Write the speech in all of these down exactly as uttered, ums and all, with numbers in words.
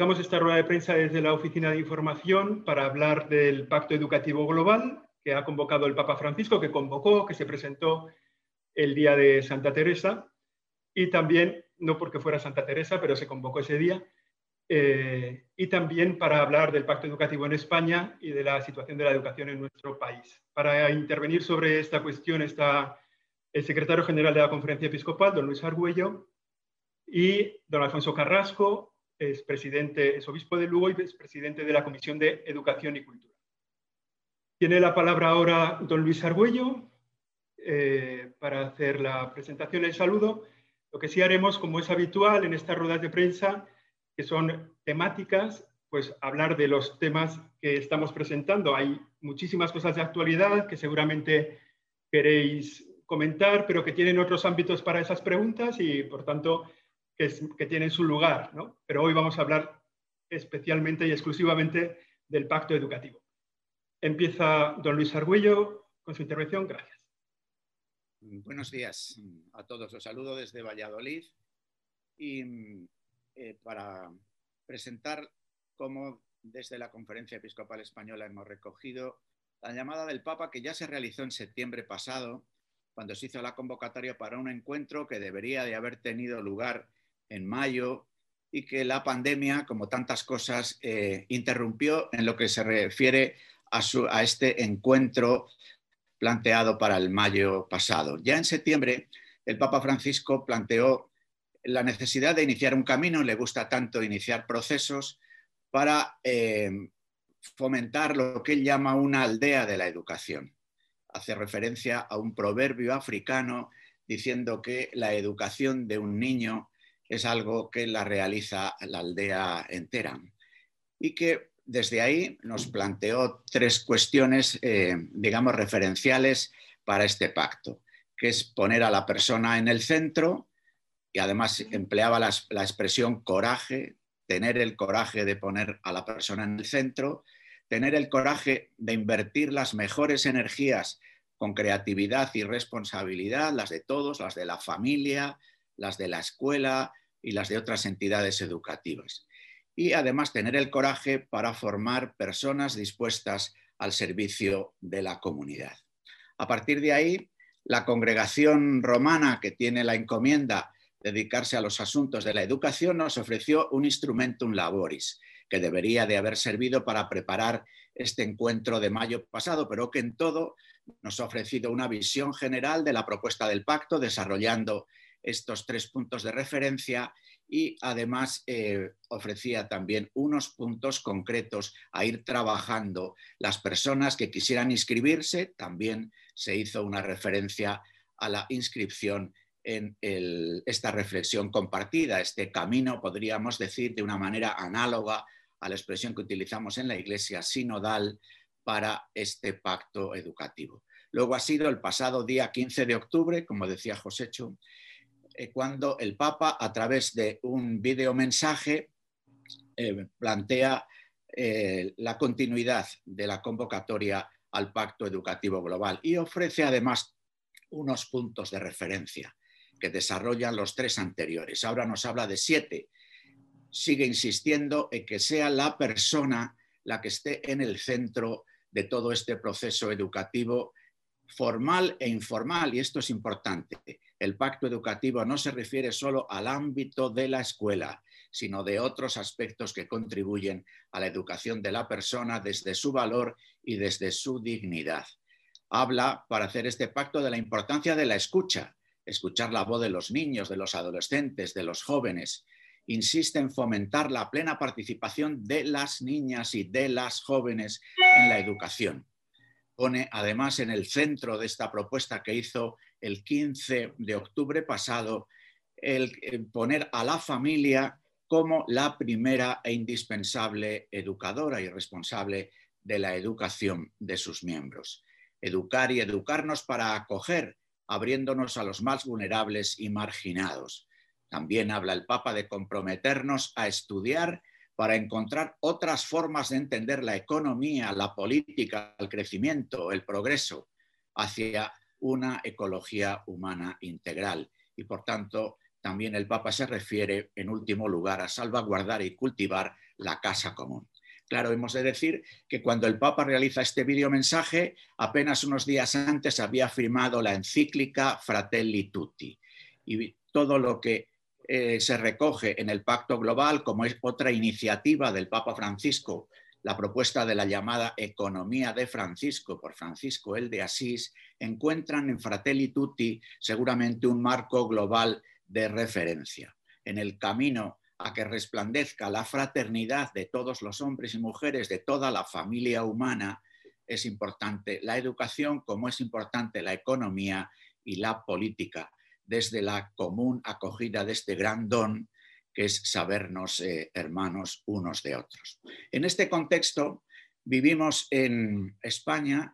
Convocamos esta rueda de prensa desde la Oficina de Información para hablar del Pacto Educativo Global que ha convocado el Papa Francisco, que convocó, que se presentó el día de Santa Teresa, y también, no porque fuera Santa Teresa, pero se convocó ese día, eh, y también para hablar del Pacto Educativo en España y de la situación de la educación en nuestro país. Para intervenir sobre esta cuestión está el secretario general de la Conferencia Episcopal, don Luis Argüello, y don Alfonso Carrasco, es, presidente, es obispo de Lugo y es presidente de la Comisión de Educación y Cultura. Tiene la palabra ahora don Luis Argüello eh, para hacer la presentación y el saludo. Lo que sí haremos, como es habitual en estas ruedas de prensa, que son temáticas, pues hablar de los temas que estamos presentando. Hay muchísimas cosas de actualidad que seguramente queréis comentar, pero que tienen otros ámbitos para esas preguntas y, por tanto, que, es, que tienen su lugar, ¿no? Pero hoy vamos a hablar especialmente y exclusivamente del Pacto Educativo. Empieza don Luis Argüello con su intervención. Gracias. Buenos días a todos. Los saludo desde Valladolid y eh, para presentar cómo desde la Conferencia Episcopal Española hemos recogido la llamada del Papa que ya se realizó en septiembre pasado, cuando se hizo la convocatoria para un encuentro que debería de haber tenido lugar en mayo y que la pandemia, como tantas cosas, eh, interrumpió en lo que se refiere a, su, a este encuentro planteado para el mayo pasado. Ya en septiembre, el Papa Francisco planteó la necesidad de iniciar un camino, le gusta tanto iniciar procesos, para eh, fomentar lo que él llama una aldea de la educación. Hace referencia a un proverbio africano diciendo que la educación de un niño es algo que la realiza la aldea entera. Y que desde ahí nos planteó tres cuestiones, eh, digamos, referenciales para este pacto, que es poner a la persona en el centro, y además empleaba la, la expresión coraje, tener el coraje de poner a la persona en el centro, tener el coraje de invertir las mejores energías con creatividad y responsabilidad, las de todos, las de la familia, las de la escuela y las de otras entidades educativas. Y además tener el coraje para formar personas dispuestas al servicio de la comunidad. A partir de ahí, la congregación romana, que tiene la encomienda de dedicarse a los asuntos de la educación, nos ofreció un instrumentum laboris, que debería de haber servido para preparar este encuentro de mayo pasado, pero que en todo nos ha ofrecido una visión general de la propuesta del pacto, desarrollando estos tres puntos de referencia, y además eh, ofrecía también unos puntos concretos a ir trabajando. Las personas que quisieran inscribirse, también se hizo una referencia a la inscripción en el, esta reflexión compartida, este camino, podríamos decir, de una manera análoga a la expresión que utilizamos en la Iglesia, sinodal, para este pacto educativo. Luego ha sido el pasado día quince de octubre, como decía Josécho, cuando el Papa, a través de un videomensaje, eh, plantea eh, la continuidad de la convocatoria al Pacto Educativo Global y ofrece además unos puntos de referencia que desarrollan los tres anteriores. Ahora nos habla de siete. Sigue insistiendo en que sea la persona la que esté en el centro de todo este proceso educativo formal e informal, y esto es importante. El pacto educativo no se refiere solo al ámbito de la escuela, sino de otros aspectos que contribuyen a la educación de la persona desde su valor y desde su dignidad. Habla, para hacer este pacto, de la importancia de la escucha, escuchar la voz de los niños, de los adolescentes, de los jóvenes. Insiste en fomentar la plena participación de las niñas y de las jóvenes en la educación. Pone además en el centro de esta propuesta que hizo el quince de octubre pasado el poner a la familia como la primera e indispensable educadora y responsable de la educación de sus miembros. Educar y educarnos para acoger, abriéndonos a los más vulnerables y marginados. También habla el Papa de comprometernos a estudiar para encontrar otras formas de entender la economía, la política, el crecimiento, el progreso, hacia una ecología humana integral. Y por tanto también el Papa se refiere, en último lugar, a salvaguardar y cultivar la casa común. Claro, hemos de decir que cuando el Papa realiza este videomensaje, apenas unos días antes había firmado la encíclica Fratelli Tutti. Y todo lo que eh, se recoge en el Pacto Global, como es otra iniciativa del Papa Francisco, la propuesta de la llamada Economía de Francisco, por Francisco el de Asís, encuentran en Fratelli Tutti seguramente un marco global de referencia. En el camino a que resplandezca la fraternidad de todos los hombres y mujeres, de toda la familia humana, es importante la educación como es importante la economía y la política, desde la común acogida de este gran don que es sabernos eh, hermanos unos de otros. En este contexto vivimos en España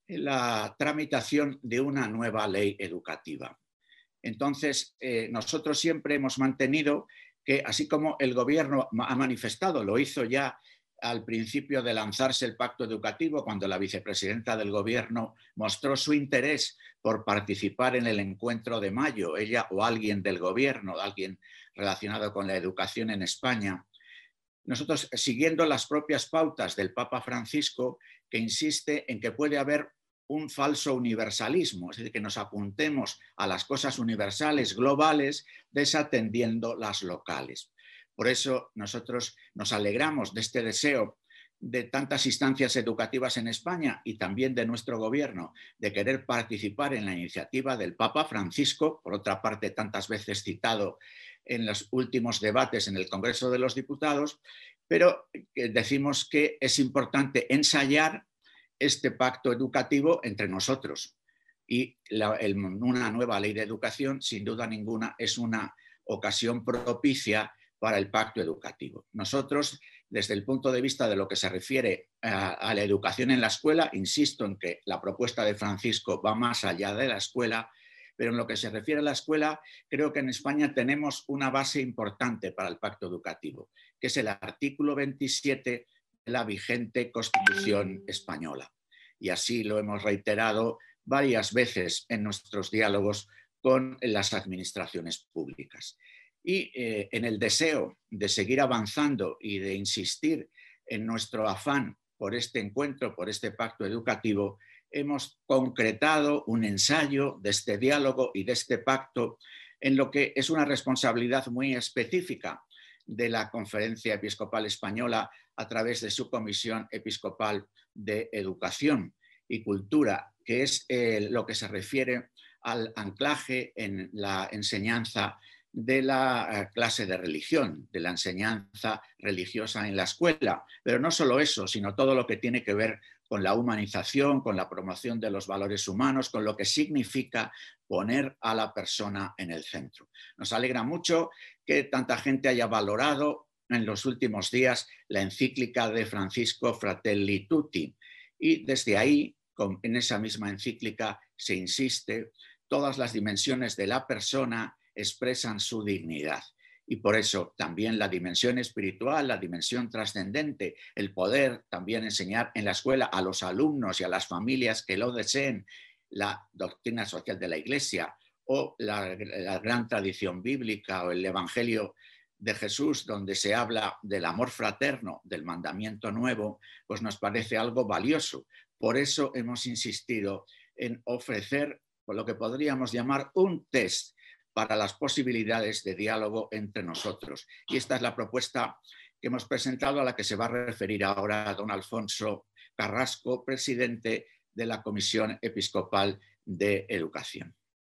la tramitación de una nueva ley educativa. Entonces, eh, nosotros siempre hemos mantenido que, así como el gobierno ha manifestado, lo hizo ya al principio de lanzarse el pacto educativo, cuando la vicepresidenta del gobierno mostró su interés por participar en el encuentro de mayo, ella o alguien del gobierno, alguien relacionado con la educación en España. Nosotros, siguiendo las propias pautas del Papa Francisco, que insiste en que puede haber un falso universalismo, es decir, que nos apuntemos a las cosas universales, globales, desatendiendo las locales. Por eso nosotros nos alegramos de este deseo de tantas instancias educativas en España y también de nuestro gobierno de querer participar en la iniciativa del Papa Francisco, por otra parte tantas veces citado en los últimos debates en el Congreso de los Diputados, pero decimos que es importante ensayar este pacto educativo entre nosotros. Y la, el, una nueva ley de educación, sin duda ninguna, es una ocasión propicia para el pacto educativo. Nosotros, desde el punto de vista de lo que se refiere a, a la educación en la escuela, insisto en que la propuesta de Francisco va más allá de la escuela, pero en lo que se refiere a la escuela, creo que en España tenemos una base importante para el pacto educativo, que es el artículo veintisiete de la vigente Constitución española. Y así lo hemos reiterado varias veces en nuestros diálogos con las administraciones públicas. Y eh, en el deseo de seguir avanzando y de insistir en nuestro afán por este encuentro, por este pacto educativo, hemos concretado un ensayo de este diálogo y de este pacto en lo que es una responsabilidad muy específica de la Conferencia Episcopal Española a través de su Comisión Episcopal de Educación y Cultura, que es eh, lo que se refiere al anclaje en la enseñanza de la clase de religión, de la enseñanza religiosa en la escuela. Pero no solo eso, sino todo lo que tiene que ver con la humanización, con la promoción de los valores humanos, con lo que significa poner a la persona en el centro. Nos alegra mucho que tanta gente haya valorado en los últimos días la encíclica de Francisco Fratelli Tutti. Y desde ahí, en esa misma encíclica, se insiste, todas las dimensiones de la persona expresan su dignidad. Y por eso también la dimensión espiritual, la dimensión trascendente, el poder también enseñar en la escuela a los alumnos y a las familias que lo deseen la doctrina social de la Iglesia o la, la gran tradición bíblica o el Evangelio de Jesús, donde se habla del amor fraterno, del mandamiento nuevo, pues nos parece algo valioso. Por eso hemos insistido en ofrecer lo que podríamos llamar un test para las posibilidades de diálogo entre nosotros. Y esta es la propuesta que hemos presentado, a la que se va a referir ahora don Alfonso Carrasco, presidente de la Comisión Episcopal de Educación.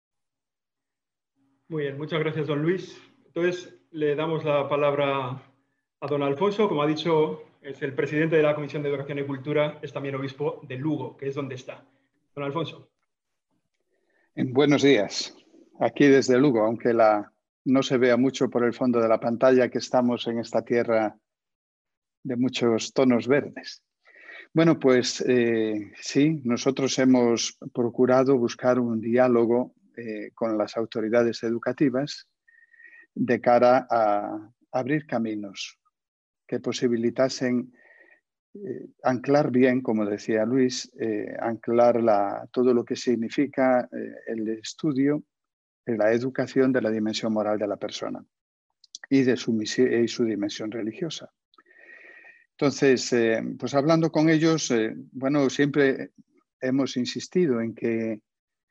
Muy bien, muchas gracias, don Luis. Entonces, le damos la palabra a don Alfonso. Como ha dicho, es el presidente de la Comisión de Educación y Cultura, es también obispo de Lugo, que es donde está. Don Alfonso. Buenos días. Aquí desde Lugo, aunque la, no se vea mucho por el fondo de la pantalla, que estamos en esta tierra de muchos tonos verdes. Bueno, pues eh, sí, nosotros hemos procurado buscar un diálogo eh, con las autoridades educativas de cara a abrir caminos que posibilitasen eh, anclar bien, como decía Luis, eh, anclar la, todo lo que significa eh, el estudio, la educación de la dimensión moral de la persona y de su, y su dimensión religiosa. Entonces, eh, pues hablando con ellos, eh, bueno, siempre hemos insistido en que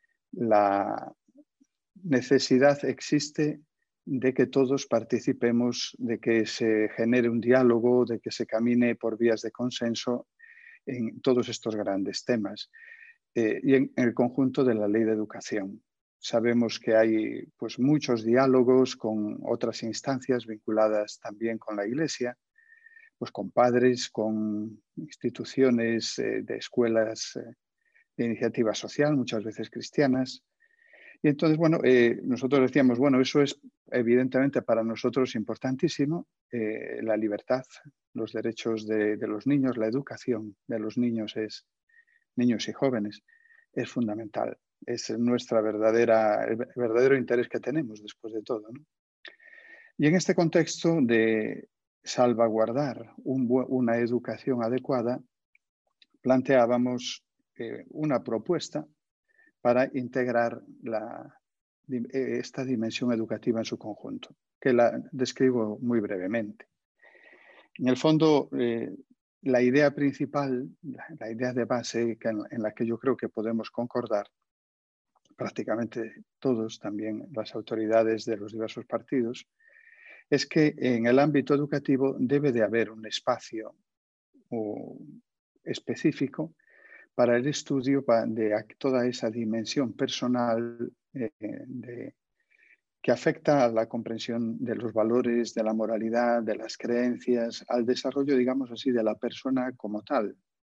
la necesidad existe de que todos participemos, de que se genere un diálogo, de que se camine por vías de consenso en todos estos grandes temas eh, y en, en el conjunto de la ley de educación. Sabemos que hay pues, muchos diálogos con otras instancias vinculadas también con la Iglesia, pues con padres, con instituciones eh, de escuelas eh, de iniciativa social, muchas veces cristianas. Y entonces, bueno, eh, nosotros decíamos, bueno, eso es evidentemente para nosotros importantísimo, eh, la libertad, los derechos de, de los niños, la educación de los niños, es, niños y jóvenes, es fundamental. Es nuestra verdadera, el verdadero interés que tenemos después de todo, ¿no? Y en este contexto de salvaguardar un, una educación adecuada, planteábamos eh, una propuesta para integrar la, esta dimensión educativa en su conjunto, que la describo muy brevemente. En el fondo, eh, la idea principal, la, la idea de base que en, en la que yo creo que podemos concordar, prácticamente todos, también las autoridades de los diversos partidos, es que en el ámbito educativo debe de haber un espacio o, específico para el estudio de toda esa dimensión personal eh, de, que afecta a la comprensión de los valores, de la moralidad, de las creencias, al desarrollo, digamos así, de la persona como tal.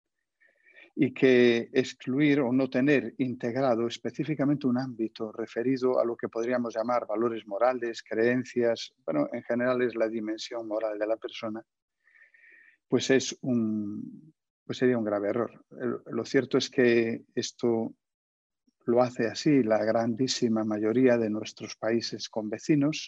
Y que excluir o no tener integrado específicamente un ámbito referido a lo que podríamos llamar valores morales, creencias, bueno, en general es la dimensión moral de la persona, pues es un... pues sería un grave error. Lo cierto es que esto lo hace así la grandísima mayoría de nuestros países convecinos,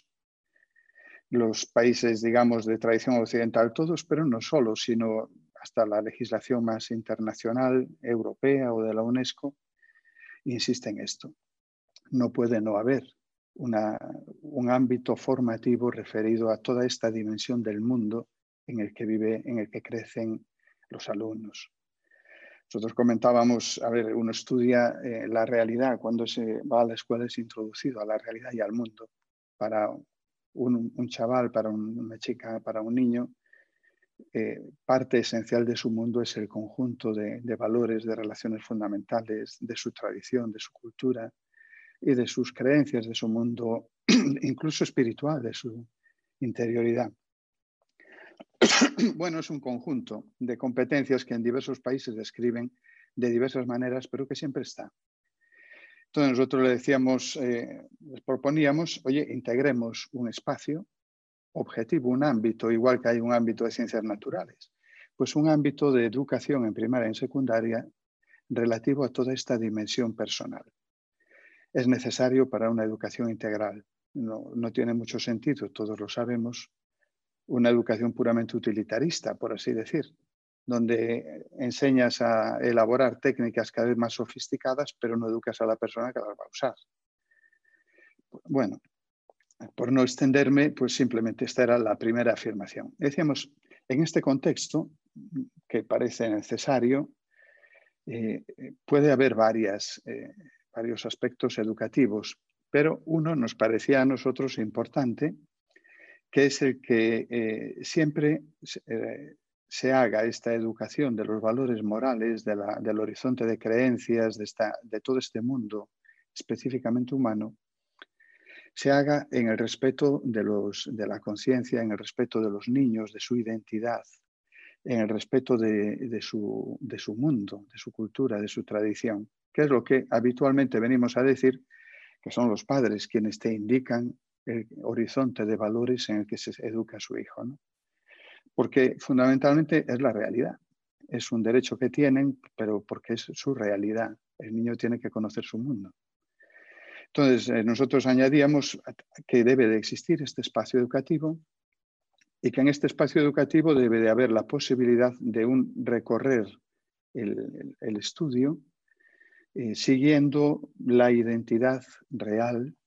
los países, digamos, de tradición occidental todos, pero no solo, sino hasta la legislación más internacional, europea o de la UNESCO, insiste en esto. No puede no haber una, un ámbito formativo referido a toda esta dimensión del mundo en el que vive, en el que crecen los alumnos. Nosotros comentábamos, a ver, uno estudia eh, la realidad, cuando se va a la escuela es introducido a la realidad y al mundo. Para un, un chaval, para un, una chica, para un niño, eh, parte esencial de su mundo es el conjunto de, de valores, de relaciones fundamentales, de su tradición, de su cultura y de sus creencias, de su mundo, incluso espiritual, de su interioridad. Bueno, es un conjunto de competencias que en diversos países describen de diversas maneras, pero que siempre está. Entonces nosotros le decíamos, eh, les proponíamos, oye, integremos un espacio objetivo, un ámbito, igual que hay un ámbito de ciencias naturales, pues un ámbito de educación en primaria y en secundaria relativo a toda esta dimensión personal. Es necesario para una educación integral. No, no tiene mucho sentido, todos lo sabemos, una educación puramente utilitarista, por así decir, donde enseñas a elaborar técnicas cada vez más sofisticadas, pero no educas a la persona que las va a usar. Bueno, por no extenderme, pues simplemente esta era la primera afirmación. Decíamos, en este contexto, que parece necesario, eh, puede haber varias, eh, varios aspectos educativos, pero uno nos parecía a nosotros importante, que es el que eh, siempre eh, se haga esta educación de los valores morales, de la, del horizonte de creencias, de, esta, de todo este mundo específicamente humano, se haga en el respeto de, los, de la conciencia, en el respeto de los niños, de su identidad, en el respeto de, de, su, de su mundo, de su cultura, de su tradición, que es lo que habitualmente venimos a decir, que son los padres quienes te indican el horizonte de valores en el que se educa a su hijo, ¿no? Porque fundamentalmente es la realidad. Es un derecho que tienen, pero porque es su realidad. El niño tiene que conocer su mundo. Entonces, eh, nosotros añadíamos que debe de existir este espacio educativo y que en este espacio educativo debe de haber la posibilidad de un recorrer el, el, el estudio eh, siguiendo la identidad real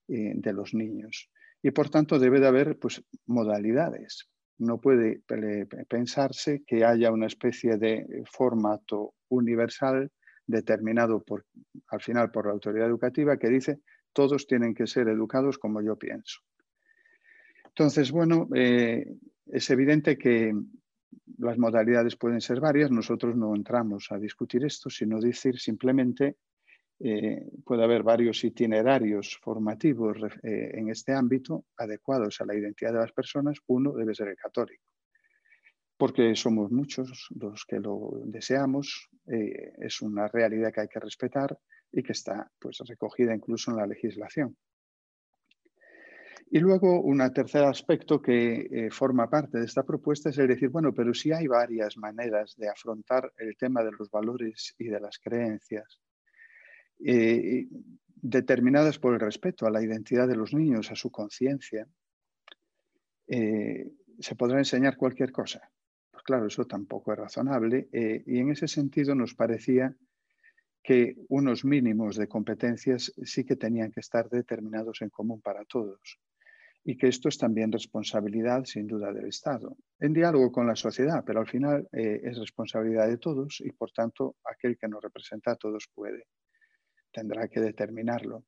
eh, de los niños. Y por tanto debe de haber pues, modalidades. No puede pensarse que haya una especie de formato universal determinado por, al final por la autoridad educativa que dice todos tienen que ser educados como yo pienso. Entonces, bueno, eh, es evidente que las modalidades pueden ser varias. Nosotros no entramos a discutir esto, sino decir simplemente eh, puede haber varios itinerarios formativos eh, en este ámbito adecuados a la identidad de las personas. Uno debe ser el católico, porque somos muchos los que lo deseamos. Eh, es una realidad que hay que respetar y que está pues, recogida incluso en la legislación. Y luego un tercer aspecto que eh, forma parte de esta propuesta es el decir, bueno, pero sí hay varias maneras de afrontar el tema de los valores y de las creencias, eh, determinadas por el respeto a la identidad de los niños, a su conciencia. Eh, ¿Se podrá enseñar cualquier cosa? Pues claro, eso tampoco es razonable. Eh, y en ese sentido nos parecía que unos mínimos de competencias sí que tenían que estar determinados en común para todos. Y que esto es también responsabilidad, sin duda, del Estado, en diálogo con la sociedad, pero al final eh, es responsabilidad de todos y, por tanto, aquel que nos representa a todos puede, tendrá que determinarlo.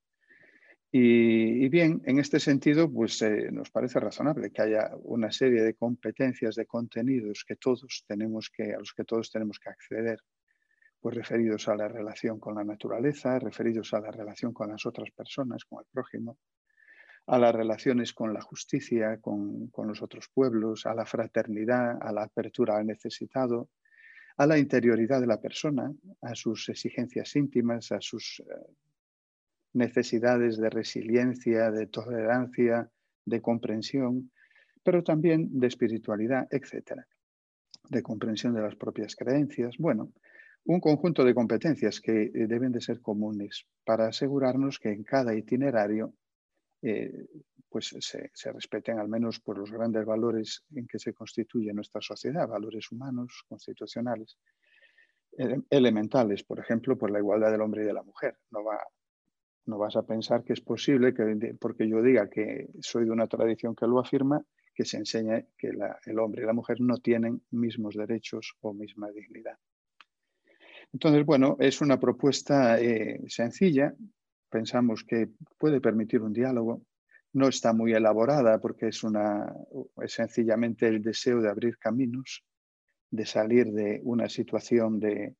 Y, y bien, en este sentido, pues eh, nos parece razonable que haya una serie de competencias, de contenidos que todos tenemos que, a los que todos tenemos que acceder, pues referidos a la relación con la naturaleza, referidos a la relación con las otras personas, con el prójimo, a las relaciones con la justicia, con, con los otros pueblos, a la fraternidad, a la apertura al necesitado, a la interioridad de la persona, a sus exigencias íntimas, a sus eh, necesidades de resiliencia, de tolerancia, de comprensión, pero también de espiritualidad, etcétera, de comprensión de las propias creencias. Bueno, un conjunto de competencias que eh, deben de ser comunes para asegurarnos que en cada itinerario Eh, pues se, se respeten al menos por los grandes valores en que se constituye nuestra sociedad, valores humanos, constitucionales, ele elementales, por ejemplo, por la igualdad del hombre y de la mujer. No, va, no vas a pensar que es posible que, porque yo diga que soy de una tradición que lo afirma, que se enseñe que la, el hombre y la mujer no tienen mismos derechos o misma dignidad. Entonces, bueno, es una propuesta eh, sencilla. Pensamos que puede permitir un diálogo. No está muy elaborada porque es, una, es sencillamente el deseo de abrir caminos, de salir de una situación de,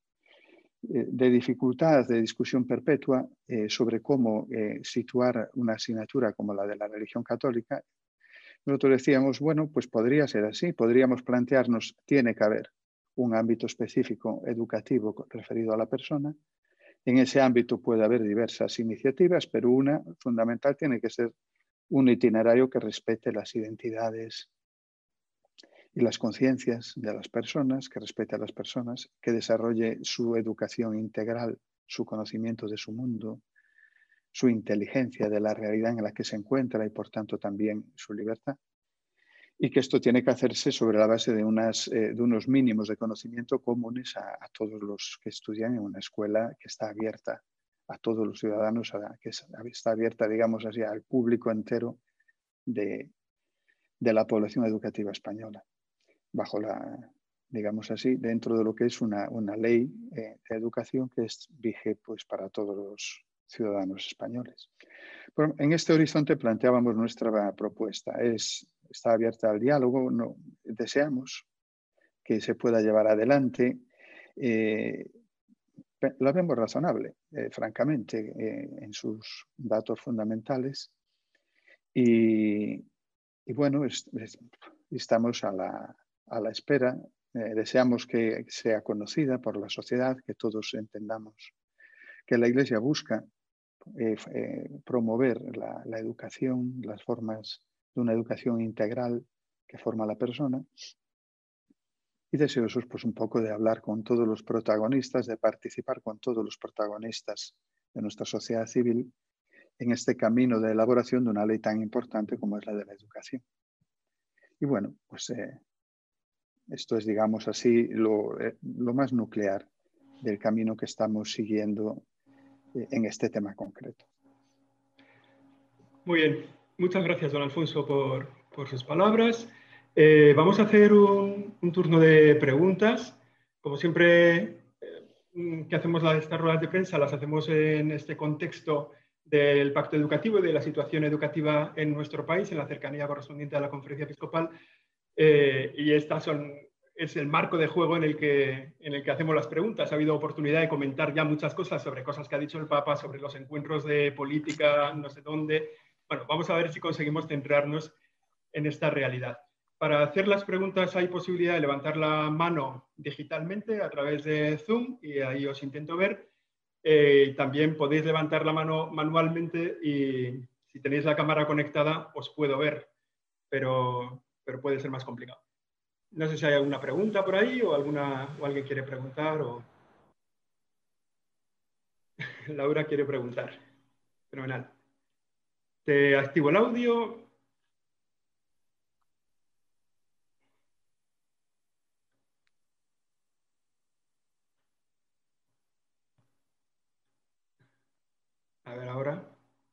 de dificultad, de discusión perpetua eh, sobre cómo eh, situar una asignatura como la de la religión católica. Nosotros decíamos, bueno, pues podría ser así. Podríamos plantearnos, tiene que haber un ámbito específico educativo referido a la persona. En ese ámbito puede haber diversas iniciativas, pero una fundamental tiene que ser un itinerario que respete las identidades y las conciencias de las personas, que respete a las personas, que desarrolle su educación integral, su conocimiento de su mundo, su inteligencia de la realidad en la que se encuentra y por tanto también su libertad. Y que esto tiene que hacerse sobre la base de, unas, eh, de unos mínimos de conocimiento comunes a, a todos los que estudian en una escuela que está abierta a todos los ciudadanos, a, que está abierta, digamos así, al público entero de, de la población educativa española, bajo la, digamos así, dentro de lo que es una, una ley eh, de educación que es, vige pues, para todos los ciudadanos españoles. Bueno, en este horizonte planteábamos nuestra propuesta. Es, está abierta al diálogo, no, deseamos que se pueda llevar adelante. Eh, la vemos razonable, eh, francamente, eh, en sus datos fundamentales. Y, y bueno, es, es, estamos a la, a la espera. Eh, deseamos que sea conocida por la sociedad, que todos entendamos que la Iglesia busca Eh, eh, promover la, la educación, las formas de una educación integral que forma la persona, y deseosos pues un poco de hablar con todos los protagonistas, de participar con todos los protagonistas de nuestra sociedad civil en este camino de elaboración de una ley tan importante como es la de la educación. Y bueno, pues eh, esto es, digamos así, lo, eh, lo más nuclear del camino que estamos siguiendo eh, en este tema concreto. Muy bien. Muchas gracias, don Alfonso, por, por sus palabras. Eh, vamos a hacer un, un turno de preguntas. Como siempre, eh, que hacemos las, estas ruedas de prensa, las hacemos en este contexto del pacto educativo y de la situación educativa en nuestro país, en la cercanía correspondiente a la conferencia episcopal. Eh, y estas son, es el marco de juego en el, que, en el que hacemos las preguntas. Ha habido oportunidad de comentar ya muchas cosas sobre cosas que ha dicho el Papa, sobre los encuentros de política, no sé dónde. Bueno, vamos a ver si conseguimos centrarnos en esta realidad. Para hacer las preguntas hay posibilidad de levantar la mano digitalmente a través de Zoom y ahí os intento ver. Eh, también podéis levantar la mano manualmente y si tenéis la cámara conectada os puedo ver, pero, pero puede ser más complicado. No sé si hay alguna pregunta por ahí o, alguna, o alguien quiere preguntar. O... Laura quiere preguntar. Fenomenal. Te activo el audio. A ver ahora.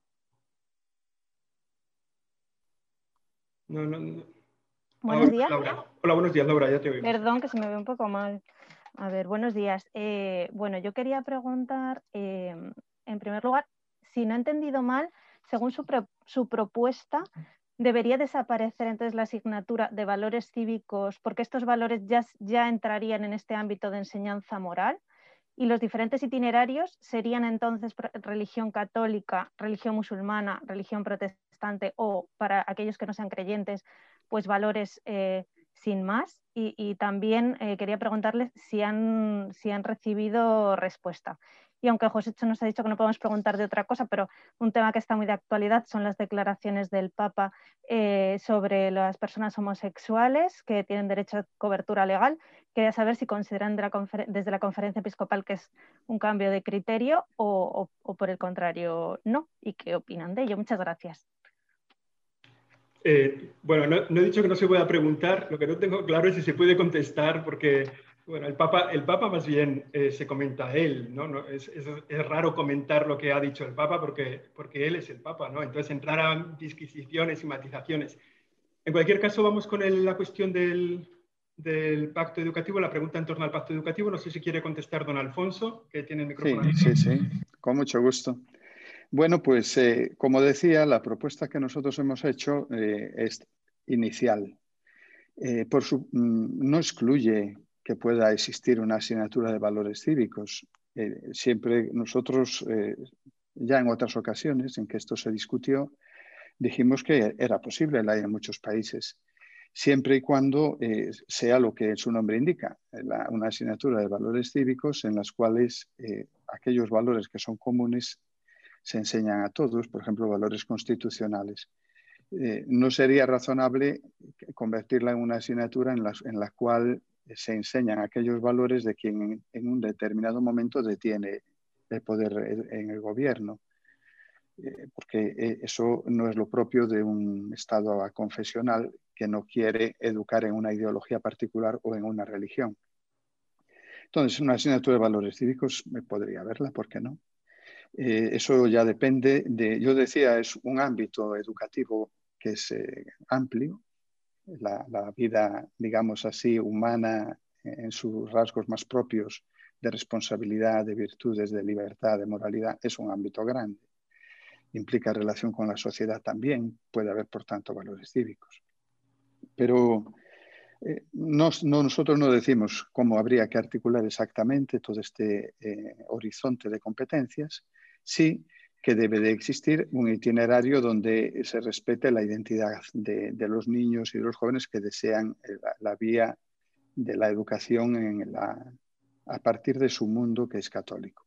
No, no, no. Buenos Ahora, días. Laura. Hola, buenos días, Laura, ya te oímos. Perdón, que se me ve un poco mal. A ver, buenos días. Eh, bueno, yo quería preguntar, eh, en primer lugar, si no he entendido mal, según su, pro su propuesta, debería desaparecer entonces la asignatura de valores cívicos, porque estos valores ya, ya entrarían en este ámbito de enseñanza moral, y los diferentes itinerarios serían entonces religión católica, religión musulmana, religión protestante o, para aquellos que no sean creyentes, pues valores eh, sin más. Y, y también eh, quería preguntarles si han, si han recibido respuesta. Y aunque José nos ha dicho que no podemos preguntar de otra cosa, pero un tema que está muy de actualidad son las declaraciones del Papa eh, sobre las personas homosexuales que tienen derecho a cobertura legal. Quería saber si consideran de la desde la conferencia episcopal que es un cambio de criterio o, o, o por el contrario no, y qué opinan de ello. Muchas gracias. Eh, bueno, no, no he dicho que no se pueda preguntar, lo que no tengo claro es si se puede contestar, porque bueno, el Papa, el Papa más bien eh, se comenta a él, ¿no? no es, es, es raro comentar lo que ha dicho el Papa porque, porque él es el Papa, ¿no? Entonces entrar a disquisiciones y matizaciones. En cualquier caso, vamos con el, la cuestión del, del pacto educativo, la pregunta en torno al pacto educativo. No sé si quiere contestar don Alfonso, que tiene el micrófono. Sí, sí, sí, con mucho gusto. Bueno, pues eh, como decía, la propuesta que nosotros hemos hecho eh, es inicial. Eh, por su, mm, no excluye que pueda existir una asignatura de valores cívicos. Eh, siempre nosotros, eh, ya en otras ocasiones en que esto se discutió, dijimos que era posible, la hay en muchos países, siempre y cuando eh, sea lo que su nombre indica, la, una asignatura de valores cívicos en las cuales eh, aquellos valores que son comunes se enseñan a todos, por ejemplo, valores constitucionales. Eh, no sería razonable convertirla en una asignatura en la, en la cual se enseñan aquellos valores de quien en, en un determinado momento detiene el poder en el gobierno, eh, porque eh, eso no es lo propio de un Estado confesional que no quiere educar en una ideología particular o en una religión. Entonces, una asignatura de valores cívicos me podría verla, ¿por qué no? Eh, eso ya depende de, yo decía, es un ámbito educativo que es eh, amplio, la, la vida, digamos así, humana en sus rasgos más propios de responsabilidad, de virtudes, de libertad, de moralidad, es un ámbito grande. Implica relación con la sociedad también, puede haber, por tanto, valores cívicos. Pero eh, no, no, nosotros no decimos cómo habría que articular exactamente todo este eh, horizonte de competencias, sí que debe de existir un itinerario donde se respete la identidad de, de los niños y de los jóvenes que desean la, la vía de la educación en la, a partir de su mundo que es católico.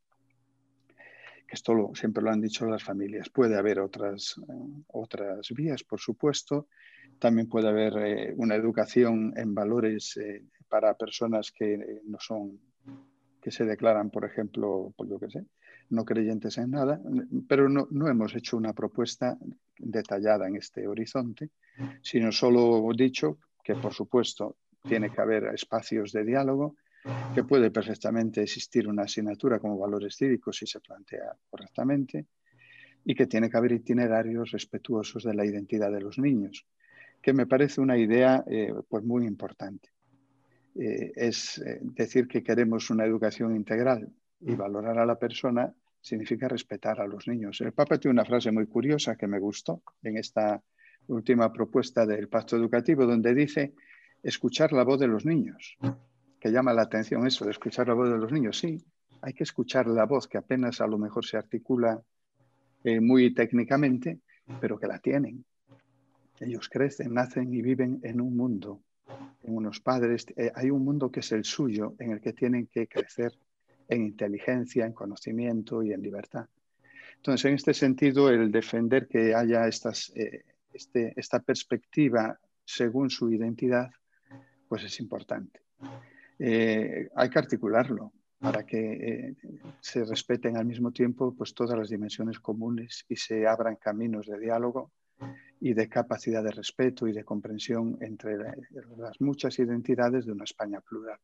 Esto lo, siempre lo han dicho las familias. Puede haber otras, eh, otras vías, por supuesto. También puede haber eh, una educación en valores eh, para personas que eh, no son, que se declaran, por ejemplo, por lo que sé, no creyentes en nada, pero no, no hemos hecho una propuesta detallada en este horizonte, sino solo dicho que, por supuesto, tiene que haber espacios de diálogo, que puede perfectamente existir una asignatura como valores cívicos si se plantea correctamente, y que tiene que haber itinerarios respetuosos de la identidad de los niños, que me parece una idea eh, pues muy importante. Eh, es eh, decir que queremos una educación integral y valorar a la persona significa respetar a los niños. El Papa tiene una frase muy curiosa que me gustó en esta última propuesta del Pacto Educativo, donde dice escuchar la voz de los niños, que llama la atención eso de escuchar la voz de los niños. Sí, hay que escuchar la voz que apenas a lo mejor se articula eh, muy técnicamente, pero que la tienen. Ellos crecen, nacen y viven en un mundo, en unos padres. Eh, hay un mundo que es el suyo, en el que tienen que crecer en inteligencia, en conocimiento y en libertad. Entonces, en este sentido, el defender que haya estas, eh, este, esta perspectiva según su identidad, pues es importante. Eh, hay que articularlo para que eh, se respeten al mismo tiempo pues, todas las dimensiones comunes y se abran caminos de diálogo y de capacidad de respeto y de comprensión entre las muchas identidades de una España plural.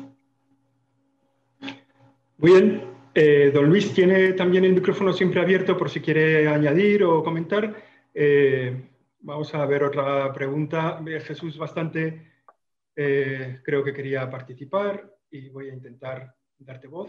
Muy bien. Eh, don Luis tiene también el micrófono siempre abierto por si quiere añadir o comentar. Eh, vamos a ver otra pregunta. Jesús bastante eh, creo que quería participar y voy a intentar darte voz.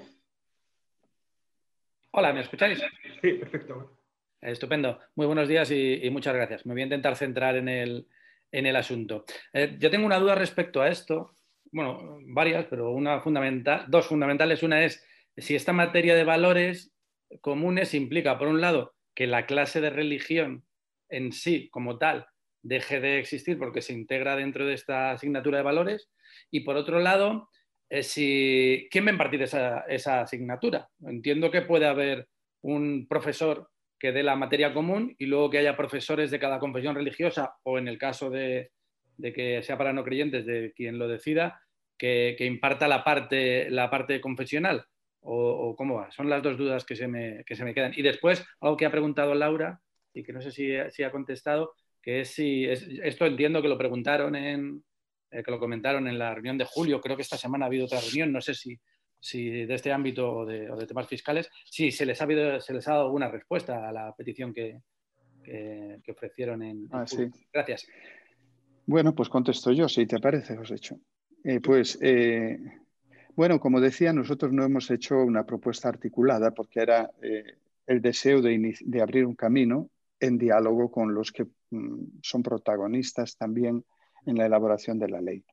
Hola, ¿me escucháis? Sí, perfecto. Estupendo. Muy buenos días y, y muchas gracias. Me voy a intentar centrar en el, en el asunto. Eh, yo tengo una duda respecto a esto. Bueno, varias, pero una fundamental, dos fundamentales. Una es si esta materia de valores comunes implica, por un lado, que la clase de religión en sí, como tal, deje de existir porque se integra dentro de esta asignatura de valores. Y por otro lado, eh, si, ¿quién va a impartir esa, esa asignatura? Entiendo que puede haber un profesor que dé la materia común y luego que haya profesores de cada confesión religiosa o en el caso de, de que sea para no creyentes, de quien lo decida, que, que imparta la parte, la parte confesional o, o cómo va. Son las dos dudas que se, me, que se me quedan. Y después, algo que ha preguntado Laura y que no sé si, si ha contestado, que es si, es, esto entiendo que lo preguntaron en, eh, que lo comentaron en la reunión de julio, creo que esta semana ha habido otra reunión, no sé si si de este ámbito o de, o de temas fiscales, si se les ha habido, se les ha dado alguna respuesta a la petición que, que, que ofrecieron en, Ah, en sí. Gracias. Bueno, pues contesto yo, si te parece, Josécho. Eh, pues, eh, bueno, como decía, nosotros no hemos hecho una propuesta articulada porque era eh, el deseo de, de abrir un camino en diálogo con los que mm, son protagonistas también en la elaboración de la ley.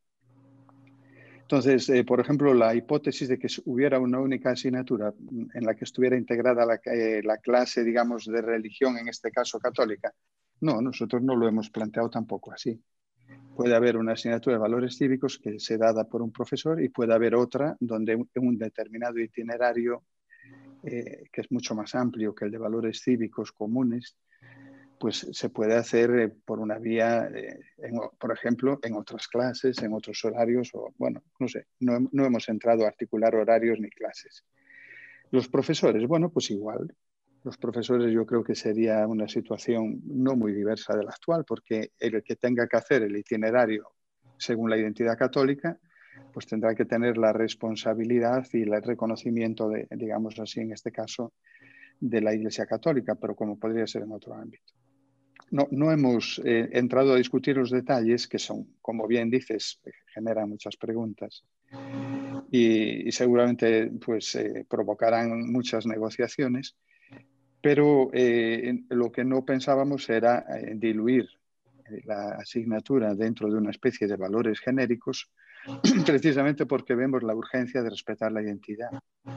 Entonces, eh, por ejemplo, la hipótesis de que hubiera una única asignatura en la que estuviera integrada la, eh, la clase, digamos, de religión, en este caso católica, no, nosotros no lo hemos planteado tampoco así. Puede haber una asignatura de valores cívicos que sea dada por un profesor y puede haber otra donde un, un determinado itinerario, eh, que es mucho más amplio que el de valores cívicos comunes, pues se puede hacer eh, por una vía, eh, en, por ejemplo, en otras clases, en otros horarios, o bueno, no sé, no, no hemos entrado a articular horarios ni clases. Los profesores, bueno, pues igual. Los profesores yo creo que sería una situación no muy diversa de la actual, porque el que tenga que hacer el itinerario según la identidad católica, pues tendrá que tener la responsabilidad y el reconocimiento de, digamos así, en este caso, de la Iglesia Católica, pero como podría ser en otro ámbito. No, no hemos eh, entrado a discutir los detalles que son, como bien dices, generan muchas preguntas y, y seguramente pues, eh, provocarán muchas negociaciones, pero eh, lo que no pensábamos era eh, diluir la asignatura dentro de una especie de valores genéricos, precisamente porque vemos la urgencia de respetar la identidad.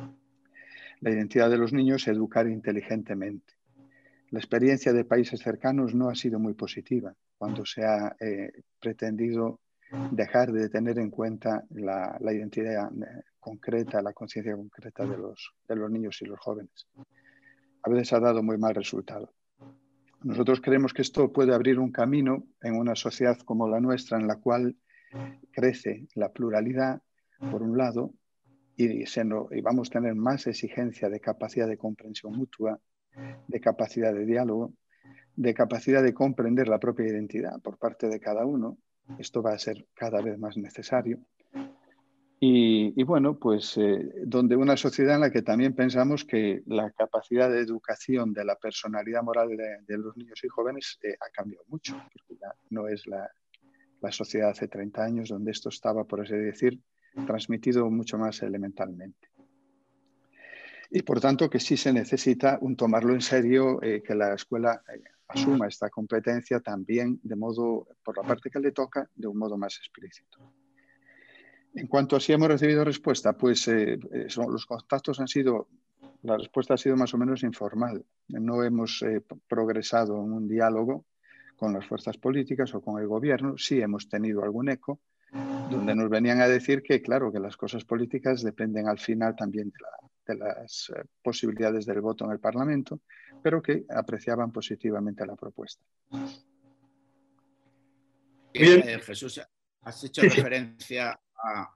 La identidad de los niños, educar inteligentemente. La experiencia de países cercanos no ha sido muy positiva cuando se ha eh, pretendido dejar de tener en cuenta la, la identidad concreta, la conciencia concreta de los, de los niños y los jóvenes. A veces ha dado muy mal resultado. Nosotros creemos que esto puede abrir un camino en una sociedad como la nuestra, en la cual crece la pluralidad, por un lado, y, se no, y vamos a tener más exigencia de capacidad de comprensión mutua, de capacidad de diálogo, de capacidad de comprender la propia identidad por parte de cada uno. Esto va a ser cada vez más necesario. Y, y bueno, pues eh, donde una sociedad en la que también pensamos que la capacidad de educación de la personalidad moral de, de los niños y jóvenes eh, ha cambiado mucho, porque ya no es la, la sociedad hace treinta años donde esto estaba, por así decir, transmitido mucho más elementalmente. Y por tanto que sí se necesita un tomarlo en serio, eh, que la escuela eh, asuma esta competencia también de modo, por la parte que le toca, de un modo más explícito. En cuanto a si hemos recibido respuesta, pues eh, son, los contactos han sido, la respuesta ha sido más o menos informal. No hemos eh, progresado en un diálogo con las fuerzas políticas o con el gobierno. Sí hemos tenido algún eco, donde nos venían a decir que, claro, que las cosas políticas dependen al final también de, la, de las eh, posibilidades del voto en el Parlamento, pero que apreciaban positivamente la propuesta. Bien, eh, Jesús, has hecho sí, referencia a,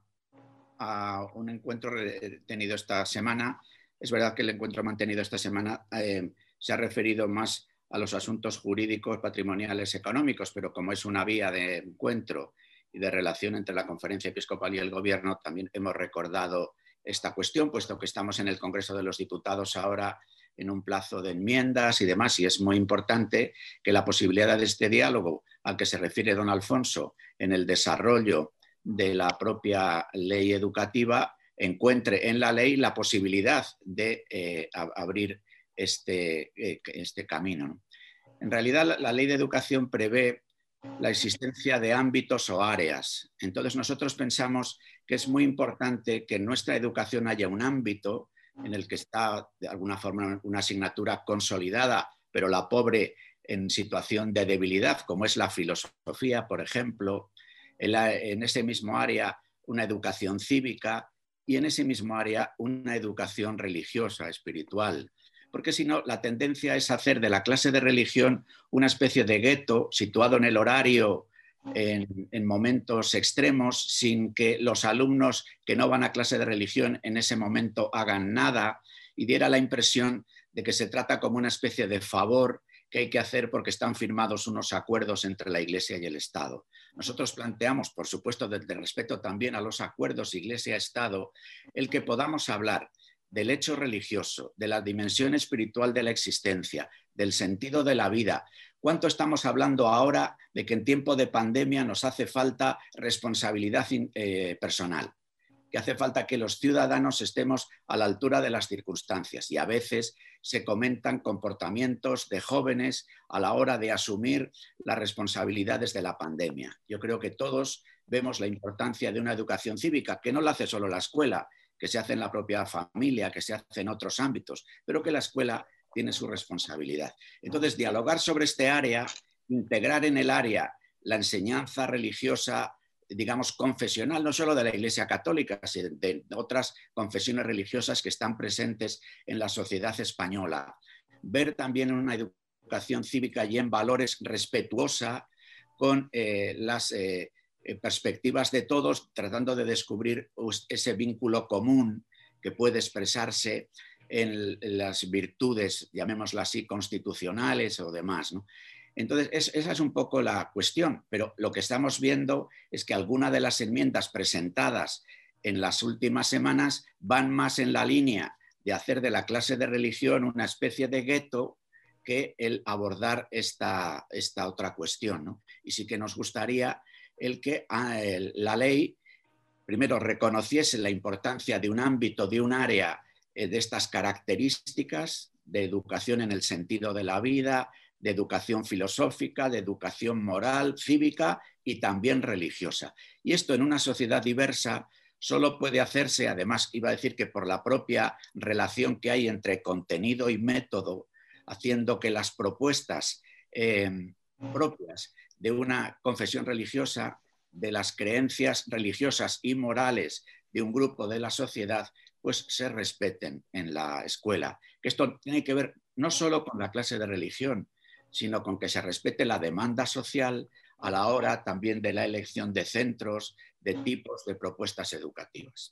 a un encuentro tenido esta semana. Es verdad que el encuentro mantenido esta semana eh, se ha referido más a los asuntos jurídicos, patrimoniales, económicos, pero como es una vía de encuentro y de relación entre la Conferencia Episcopal y el Gobierno, también hemos recordado esta cuestión, puesto que estamos en el Congreso de los Diputados ahora en un plazo de enmiendas y demás, y es muy importante que la posibilidad de este diálogo al que se refiere don Alfonso en el desarrollo de la propia ley educativa encuentre en la ley la posibilidad de eh, abrir este, eh, este camino, ¿no? En realidad, la, la ley de educación prevé la existencia de ámbitos o áreas. Entonces, nosotros pensamos que es muy importante que en nuestra educación haya un ámbito en el que está, de alguna forma, una asignatura consolidada, pero la pobre en situación de debilidad, como es la filosofía, por ejemplo, en, la, en ese mismo área una educación cívica y en ese mismo área una educación religiosa, espiritual. Porque si no, la tendencia es hacer de la clase de religión una especie de gueto situado en el horario en, en momentos extremos, sin que los alumnos que no van a clase de religión en ese momento hagan nada, y diera la impresión de que se trata como una especie de favor que hay que hacer porque están firmados unos acuerdos entre la Iglesia y el Estado. Nosotros planteamos, por supuesto, desde el respeto también a los acuerdos Iglesia-Estado, el que podamos hablar del hecho religioso, de la dimensión espiritual de la existencia, del sentido de la vida. ¿Cuánto estamos hablando ahora de que en tiempo de pandemia nos hace falta responsabilidad eh, personal? Que hace falta que los ciudadanos estemos a la altura de las circunstancias, y a veces se comentan comportamientos de jóvenes a la hora de asumir las responsabilidades de la pandemia. Yo creo que todos vemos la importancia de una educación cívica, que no la hace solo la escuela, que se hace en la propia familia, que se hace en otros ámbitos, pero que la escuela tiene su responsabilidad. Entonces, dialogar sobre este área, integrar en el área la enseñanza religiosa, digamos, confesional, no solo de la Iglesia Católica, sino de otras confesiones religiosas que están presentes en la sociedad española. Ver también una educación cívica y en valores respetuosa con eh, las eh, perspectivas de todos, tratando de descubrir ese vínculo común que puede expresarse en las virtudes, llamémoslas así, constitucionales o demás, ¿no? Entonces, es, esa es un poco la cuestión, pero lo que estamos viendo es que algunas de las enmiendas presentadas en las últimas semanas van más en la línea de hacer de la clase de religión una especie de gueto que el abordar esta, esta otra cuestión, ¿no? Y sí que nos gustaría el que el, la ley, primero, reconociese la importancia de un ámbito, de un área eh, de estas características de educación en el sentido de la vida, de educación filosófica, de educación moral, cívica y también religiosa. Y esto en una sociedad diversa solo puede hacerse, además, iba a decir que por la propia relación que hay entre contenido y método, haciendo que las propuestas eh, propias de una confesión religiosa, de las creencias religiosas y morales de un grupo de la sociedad, pues se respeten en la escuela. Que esto tiene que ver no solo con la clase de religión, sino con que se respete la demanda social a la hora también de la elección de centros, de tipos de propuestas educativas.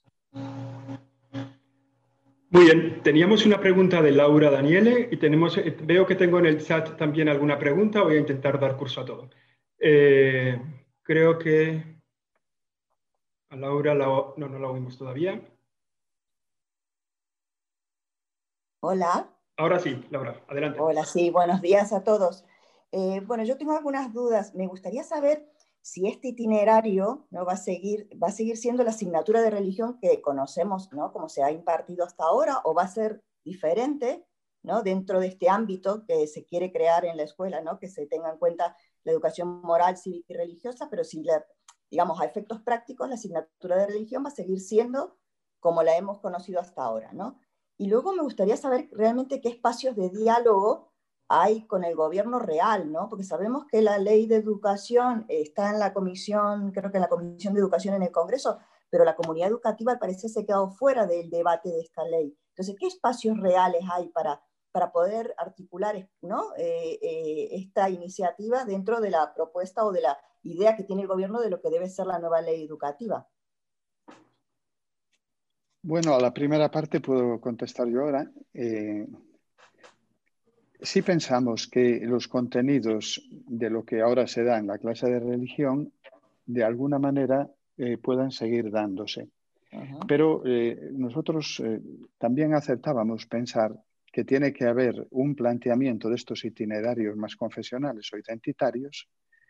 Muy bien, teníamos una pregunta de Laura Daniele y tenemos, veo que tengo en el chat también alguna pregunta, voy a intentar dar curso a todo. Eh, creo que... A Laura la, no, no la oímos todavía. Hola. Ahora sí, Laura, adelante. Hola, sí, buenos días a todos. Eh, bueno, yo tengo algunas dudas. Me gustaría saber si este itinerario, ¿no?, va a seguir, va a seguir siendo la asignatura de religión que conocemos, ¿no?, como se ha impartido hasta ahora, o va a ser diferente, ¿no?, dentro de este ámbito que se quiere crear en la escuela, ¿no?, que se tenga en cuenta la educación moral, cívica y religiosa, pero si, la, digamos, a efectos prácticos, la asignatura de religión va a seguir siendo como la hemos conocido hasta ahora, ¿no? Y luego me gustaría saber realmente qué espacios de diálogo hay con el gobierno real, ¿no? Porque sabemos que la ley de educación está en la comisión, creo que en la Comisión de Educación en el Congreso, pero la comunidad educativa al parecer se ha quedado fuera del debate de esta ley. Entonces, ¿qué espacios reales hay para, para poder articular, ¿no?, eh, eh, esta iniciativa dentro de la propuesta o de la idea que tiene el gobierno de lo que debe ser la nueva ley educativa? Bueno, a la primera parte puedo contestar yo ahora. Eh, sí pensamos que los contenidos de lo que ahora se da en la clase de religión, de alguna manera, eh, puedan seguir dándose. Uh-huh. Pero eh, nosotros eh, también aceptábamos pensar que tiene que haber un planteamiento de estos itinerarios más confesionales o identitarios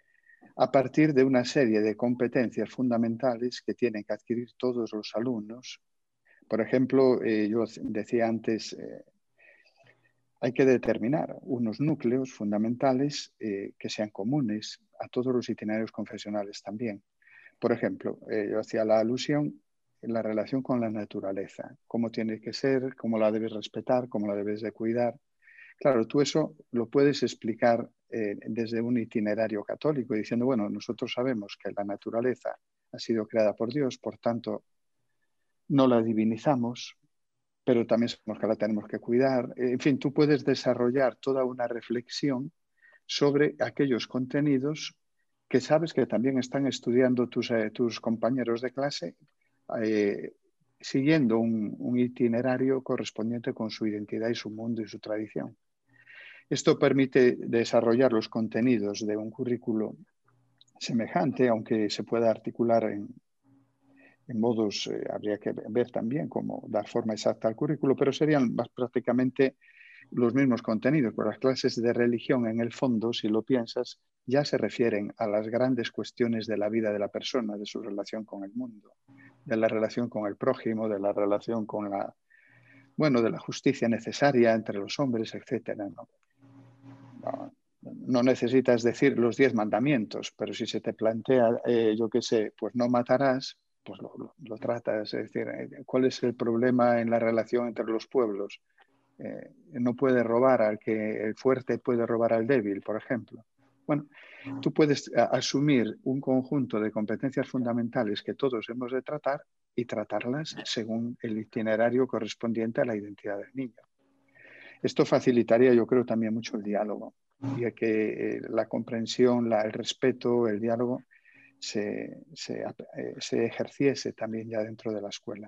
a partir de una serie de competencias fundamentales que tienen que adquirir todos los alumnos. Por ejemplo, eh, yo decía antes, eh, hay que determinar unos núcleos fundamentales eh, que sean comunes a todos los itinerarios confesionales también. Por ejemplo, eh, yo hacía la alusión en la relación con la naturaleza, cómo tiene que ser, cómo la debes respetar, cómo la debes de cuidar. Claro, tú eso lo puedes explicar eh, desde un itinerario católico, diciendo, bueno, nosotros sabemos que la naturaleza ha sido creada por Dios, por tanto, no la divinizamos, pero también sabemos que la tenemos que cuidar. En fin, tú puedes desarrollar toda una reflexión sobre aquellos contenidos que sabes que también están estudiando tus, eh, tus compañeros de clase, eh, siguiendo un, un itinerario correspondiente con su identidad y su mundo y su tradición. Esto permite desarrollar los contenidos de un currículo semejante, aunque se pueda articular en, en modos, eh, habría que ver también cómo dar forma exacta al currículo, pero serían más prácticamente los mismos contenidos, porque las clases de religión, en el fondo, si lo piensas, ya se refieren a las grandes cuestiones de la vida de la persona, de su relación con el mundo, de la relación con el prójimo, de la relación con la, bueno, de la justicia necesaria entre los hombres, etcétera, ¿no? No, no necesitas decir los diez mandamientos, pero si se te plantea, eh, yo qué sé, pues no matarás, pues lo, lo, lo tratas. Es decir, ¿cuál es el problema en la relación entre los pueblos? Eh, no puede robar al que el fuerte puede robar al débil, por ejemplo. Bueno, tú puedes a, asumir un conjunto de competencias fundamentales que todos hemos de tratar y tratarlas según el itinerario correspondiente a la identidad del niño. Esto facilitaría, yo creo, también mucho el diálogo y que eh, la comprensión, la, el respeto, el diálogo se, se, eh, se ejerciese también ya dentro de la escuela.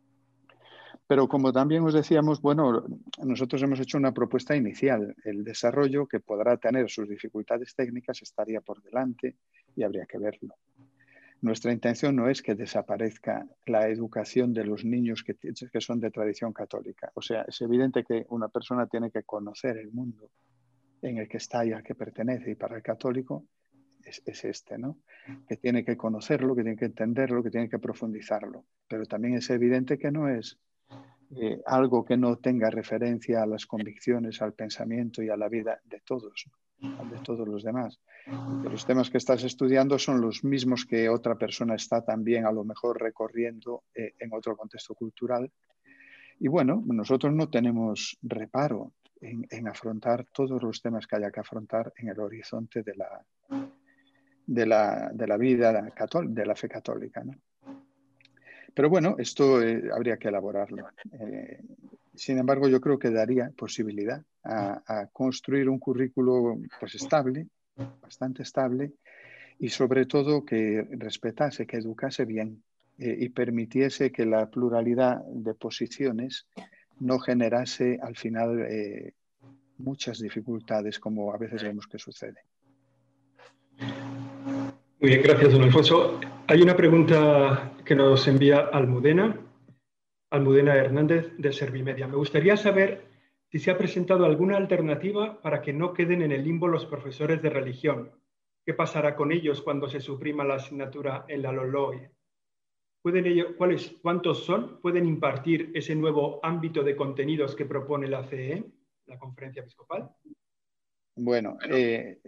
Pero como también os decíamos, bueno, nosotros hemos hecho una propuesta inicial. El desarrollo, que podrá tener sus dificultades técnicas, estaría por delante y habría que verlo. Nuestra intención no es que desaparezca la educación de los niños que, que son de tradición católica. O sea, es evidente que una persona tiene que conocer el mundo en el que está y al que pertenece, y para el católico es, es este, ¿no? Que tiene que conocerlo, que tiene que entenderlo, que tiene que profundizarlo. Pero también es evidente que no es Eh, algo que no tenga referencia a las convicciones, al pensamiento y a la vida de todos, de todos los demás. Que los temas que estás estudiando son los mismos que otra persona está también a lo mejor recorriendo eh, en otro contexto cultural. Y bueno, nosotros no tenemos reparo en, en afrontar todos los temas que haya que afrontar en el horizonte de la, de la, de la vida de la fe católica, ¿no? Pero bueno, esto eh, habría que elaborarlo. Eh, sin embargo, yo creo que daría posibilidad a, a construir un currículo pues, estable, bastante estable, y sobre todo que respetase, que educase bien eh, y permitiese que la pluralidad de posiciones no generase al final eh, muchas dificultades, como a veces vemos que sucede. Muy bien, gracias, don Alfonso. Hay una pregunta que nos envía Almudena, Almudena Hernández de Servimedia. Me gustaría saber si se ha presentado alguna alternativa para que no queden en el limbo los profesores de religión. ¿Qué pasará con ellos cuando se suprima la asignatura en la LOLOE? ¿Pueden ellos, ¿cuáles, ¿Cuántos son? ¿Pueden impartir ese nuevo ámbito de contenidos que propone la C E, la Conferencia Episcopal? Bueno, eh,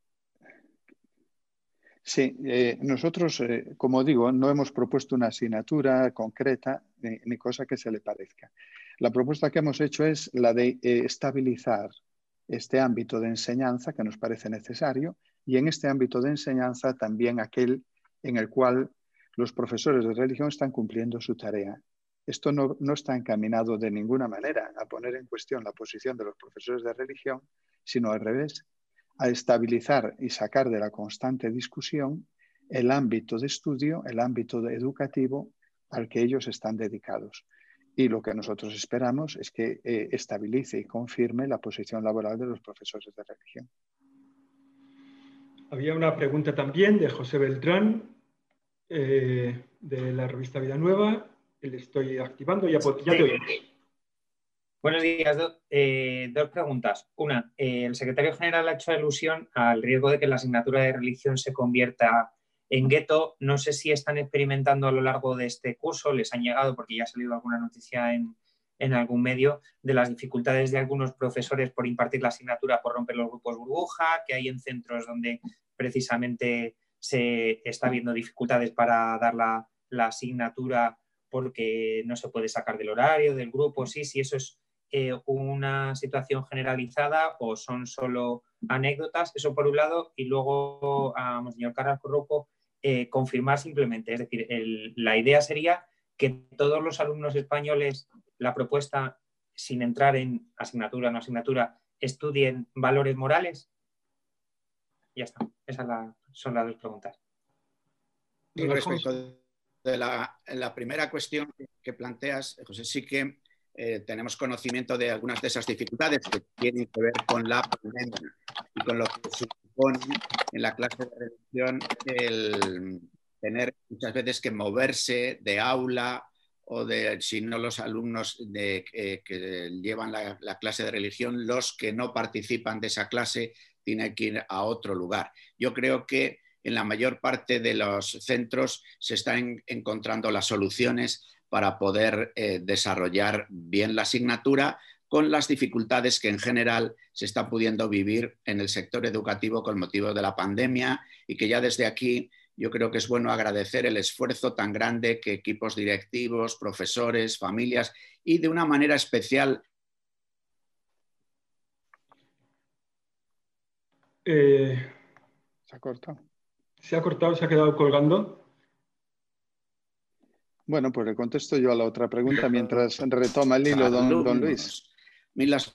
sí, eh, nosotros, eh, como digo, no hemos propuesto una asignatura concreta ni, ni cosa que se le parezca. La propuesta que hemos hecho es la de eh, estabilizar este ámbito de enseñanza que nos parece necesario y en este ámbito de enseñanza también aquel en el cual los profesores de religión están cumpliendo su tarea. Esto no, no está encaminado de ninguna manera a poner en cuestión la posición de los profesores de religión, sino al revés, a estabilizar y sacar de la constante discusión el ámbito de estudio, el ámbito educativo al que ellos están dedicados. Y lo que nosotros esperamos es que eh, estabilice y confirme la posición laboral de los profesores de religión. Había una pregunta también de José Beltrán, eh, de la revista Vida Nueva. Le estoy activando, ya, ya te oímos. Buenos días. Do, eh, dos preguntas. Una, eh, el secretario general ha hecho alusión al riesgo de que la asignatura de religión se convierta en gueto. No sé si están experimentando a lo largo de este curso, les han llegado, porque ya ha salido alguna noticia en, en algún medio, de las dificultades de algunos profesores por impartir la asignatura, por romper los grupos burbuja, que hay en centros donde precisamente se está viendo dificultades para dar la, la asignatura porque no se puede sacar del horario, del grupo. Sí, sí, eso es Eh, una situación generalizada o son solo anécdotas, eso por un lado, y luego a Monseñor Carlos Corroco eh, confirmar simplemente, es decir, el, la idea sería que todos los alumnos españoles, la propuesta, sin entrar en asignatura o no asignatura, estudien valores morales. Ya está, esas la, son las dos preguntas. Y respecto de la, la primera cuestión que planteas, José, sí que Eh, tenemos conocimiento de algunas de esas dificultades que tienen que ver con la pandemia y con lo que supone en la clase de religión el tener muchas veces que moverse de aula o de, si no los alumnos de, eh, que llevan la, la clase de religión, los que no participan de esa clase tienen que ir a otro lugar. Yo creo que en la mayor parte de los centros se están encontrando las soluciones para poder eh, desarrollar bien la asignatura con las dificultades que en general se está pudiendo vivir en el sector educativo con motivo de la pandemia y que ya desde aquí yo creo que es bueno agradecer el esfuerzo tan grande que equipos directivos, profesores, familias y de una manera especial. Eh, ¿Se ha cortado? ¿Se ha cortado? ¿Se ha quedado colgando? Bueno, pues le contesto yo a la otra pregunta mientras retoma el hilo don, don Luis. Milas...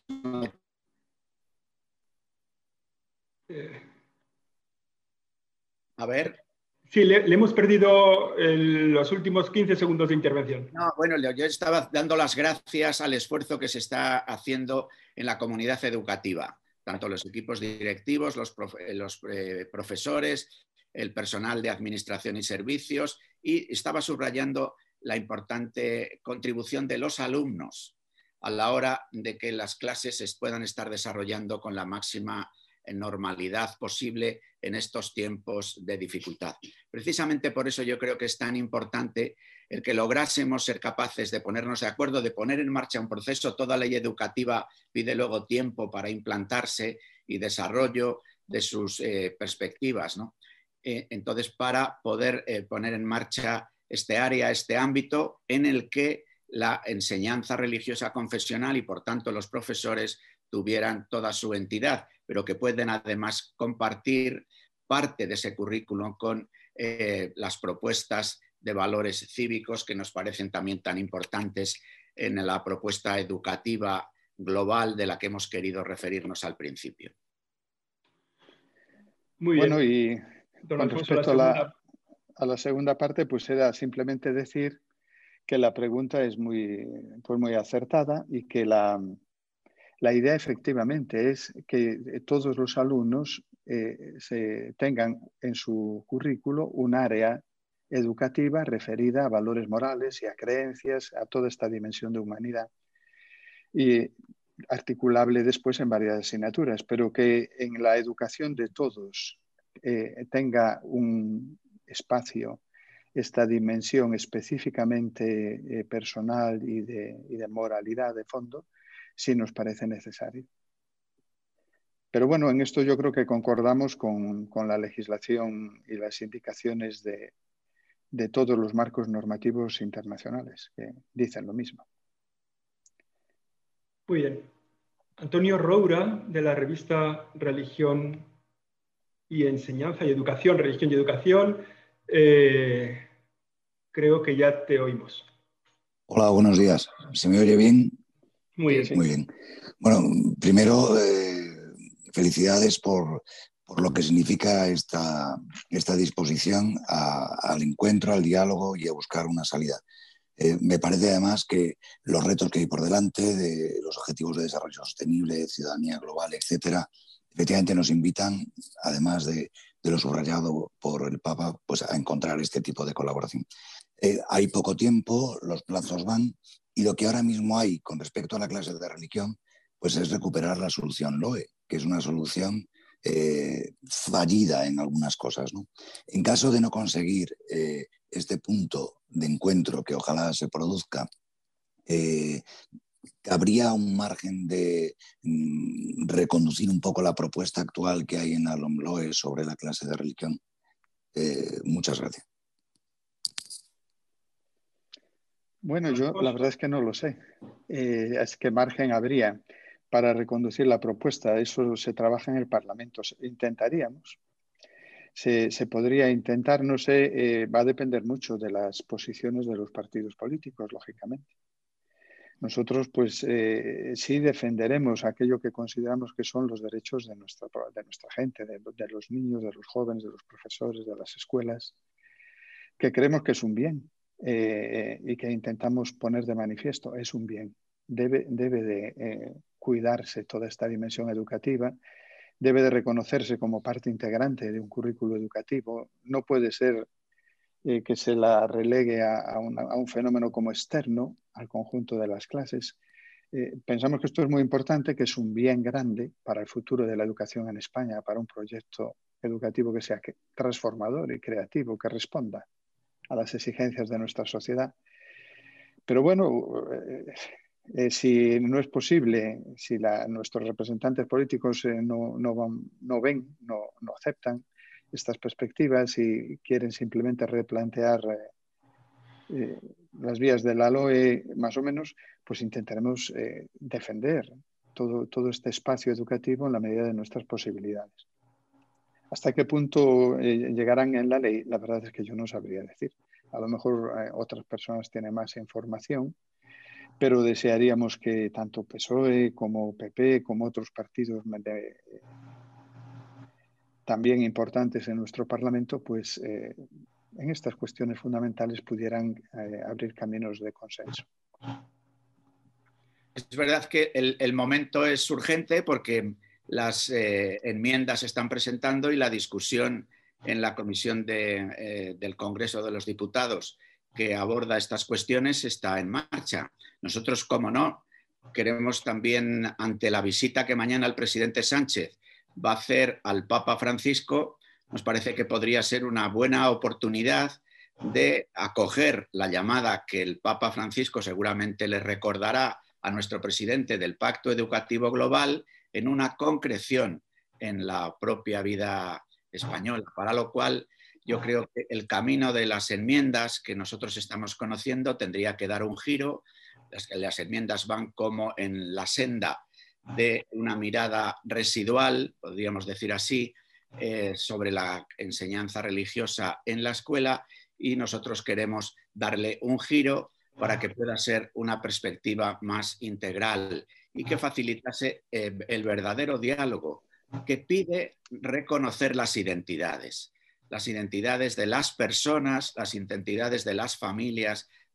A ver. Sí, le, le hemos perdido el, los últimos quince segundos de intervención. No, bueno, yo estaba dando las gracias al esfuerzo que se está haciendo en la comunidad educativa, tanto los equipos directivos, los, profe, los eh, profesores, el personal de administración y servicios, y estaba subrayando la importante contribución de los alumnos a la hora de que las clases se puedan estar desarrollando con la máxima normalidad posible en estos tiempos de dificultad. Precisamente por eso yo creo que es tan importante el que lográsemos ser capaces de ponernos de acuerdo, de poner en marcha un proceso. Toda ley educativa pide luego tiempo para implantarse y desarrollo de sus eh, perspectivas, ¿no? Eh, entonces, para poder eh, poner en marcha este área, este ámbito en el que la enseñanza religiosa confesional y por tanto los profesores tuvieran toda su entidad, pero que pueden además compartir parte de ese currículum con eh, las propuestas de valores cívicos que nos parecen también tan importantes en la propuesta educativa global de la que hemos querido referirnos al principio. Muy bueno, bien. y Don con Alfonso, respecto la segunda... a, la, a la segunda parte, pues era simplemente decir que la pregunta es muy, pues muy acertada y que la, La idea efectivamente es que todos los alumnos eh, se tengan en su currículo un área educativa referida a valores morales y a creencias, a toda esta dimensión de humanidad, y articulable después en varias asignaturas, pero que en la educación de todos eh, tenga un espacio esta dimensión específicamente eh, personal y de, y de moralidad de fondo, sí nos parece necesario. Pero bueno, en esto yo creo que concordamos con, con la legislación y las indicaciones de, de todos los marcos normativos internacionales, que dicen lo mismo. Muy bien. Antonio Roura, de la revista Religión y Enseñanza y Educación, Religión y Educación, eh, creo que ya te oímos. Hola, buenos días. ¿Se me oye bien? Muy bien. Sí. Muy bien. Bueno, primero, eh, felicidades por, por lo que significa esta, esta disposición a, al encuentro, al diálogo y a buscar una salida. Eh, me parece además que los retos que hay por delante, de los objetivos de desarrollo sostenible, ciudadanía global, etcétera, efectivamente nos invitan, además de, de lo subrayado por el Papa, pues a encontrar este tipo de colaboración. Eh, hay poco tiempo, los plazos van, y lo que ahora mismo hay con respecto a la clase de religión, pues es recuperar la solución L O E, que es una solución eh, fallida en algunas cosas, ¿no? En caso de no conseguir eh, este punto de encuentro, que ojalá se produzca, eh, ¿habría un margen de mm, reconducir un poco la propuesta actual que hay en la L O M L O E sobre la clase de religión? Eh, muchas gracias. Bueno, yo la verdad es que no lo sé. Eh, es que margen habría para reconducir la propuesta. Eso se trabaja en el Parlamento. Intentaríamos. Se, se podría intentar, no sé, eh, va a depender mucho de las posiciones de los partidos políticos, lógicamente. Nosotros, pues, eh, sí defenderemos aquello que consideramos que son los derechos de nuestra, de nuestra gente, de, de los niños, de los jóvenes, de los profesores, de las escuelas, que creemos que es un bien. Eh, y que intentamos poner de manifiesto, es un bien. Debe, debe de eh, cuidarse toda esta dimensión educativa, debe de reconocerse como parte integrante de un currículo educativo. No puede ser eh, que se la relegue a, a, una, a un fenómeno como externo al conjunto de las clases. Eh, pensamos que esto es muy importante, que es un bien grande para el futuro de la educación en España, para un proyecto educativo que sea transformador y creativo, que responda a las exigencias de nuestra sociedad. Pero bueno, eh, eh, si no es posible, si la, nuestros representantes políticos eh, no, no, van, no ven, no, no aceptan estas perspectivas y quieren simplemente replantear eh, eh, las vías de la L O E más o menos, pues intentaremos eh, defender todo, todo este espacio educativo en la medida de nuestras posibilidades. ¿Hasta qué punto eh, llegarán en la ley? La verdad es que yo no sabría decir. A lo mejor eh, otras personas tienen más información, pero desearíamos que tanto P S O E como P P, como otros partidos de, eh, también importantes en nuestro Parlamento, pues eh, en estas cuestiones fundamentales pudieran eh, abrir caminos de consenso. Es verdad que el, el momento es urgente porque las eh, enmiendas se están presentando y la discusión en la Comisión de, eh, del Congreso de los Diputados que aborda estas cuestiones está en marcha. Nosotros, como no, queremos también, ante la visita que mañana el presidente Sánchez va a hacer al Papa Francisco, nos parece que podría ser una buena oportunidad de acoger la llamada que el Papa Francisco seguramente le recordará a nuestro presidente del Pacto Educativo Global en una concreción en la propia vida española, para lo cual yo creo que el camino de las enmiendas que nosotros estamos conociendo tendría que dar un giro. Las, las enmiendas van como en la senda de una mirada residual, podríamos decir así, eh, sobre la enseñanza religiosa en la escuela, y nosotros queremos darle un giro para que pueda ser una perspectiva más integral y que facilitase eh, el verdadero diálogo que pide reconocer las identidades, las identidades de las personas, las identidades de las familias,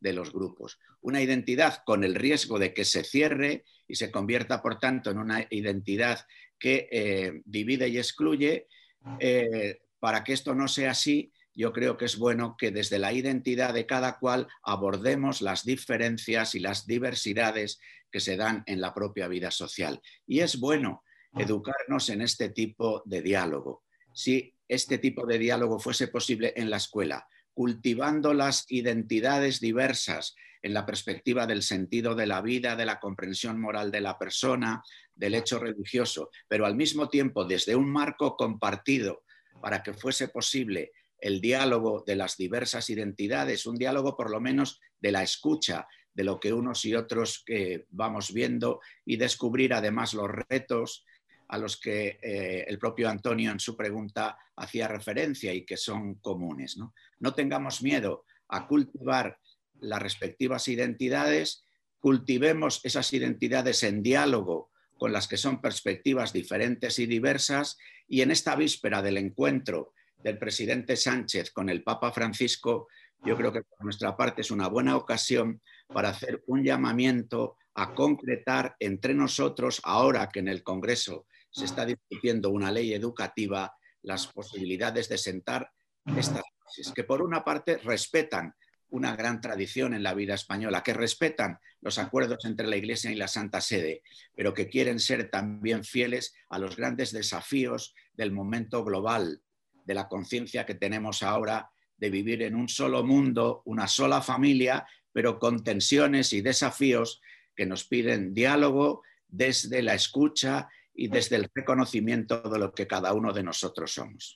de los grupos. Una identidad con el riesgo de que se cierre y se convierta, por tanto, en una identidad que eh, divide y excluye. Eh, para que esto no sea así, yo creo que es bueno que desde la identidad de cada cual abordemos las diferencias y las diversidades que se dan en la propia vida social. Y es bueno educarnos en este tipo de diálogo. Si este tipo de diálogo fuese posible en la escuela, cultivando las identidades diversas en la perspectiva del sentido de la vida, de la comprensión moral de la persona, del hecho religioso, pero al mismo tiempo desde un marco compartido para que fuese posible el diálogo de las diversas identidades, un diálogo por lo menos de la escucha, de lo que unos y otros eh, vamos viendo y descubrir además los retos a los que eh, el propio Antonio en su pregunta hacía referencia y que son comunes, ¿no? No tengamos miedo a cultivar las respectivas identidades, cultivemos esas identidades en diálogo con las que son perspectivas diferentes y diversas, y en esta víspera del encuentro del presidente Sánchez con el Papa Francisco, yo creo que por nuestra parte es una buena ocasión para hacer un llamamiento a concretar entre nosotros, ahora que en el Congreso se está discutiendo una ley educativa, las posibilidades de sentar estas bases, que por una parte respetan una gran tradición en la vida española, que respetan los acuerdos entre la Iglesia y la Santa Sede, pero que quieren ser también fieles a los grandes desafíos del momento global, de la conciencia que tenemos ahora de vivir en un solo mundo, una sola familia, pero con tensiones y desafíos que nos piden diálogo desde la escucha y desde el reconocimiento de lo que cada uno de nosotros somos.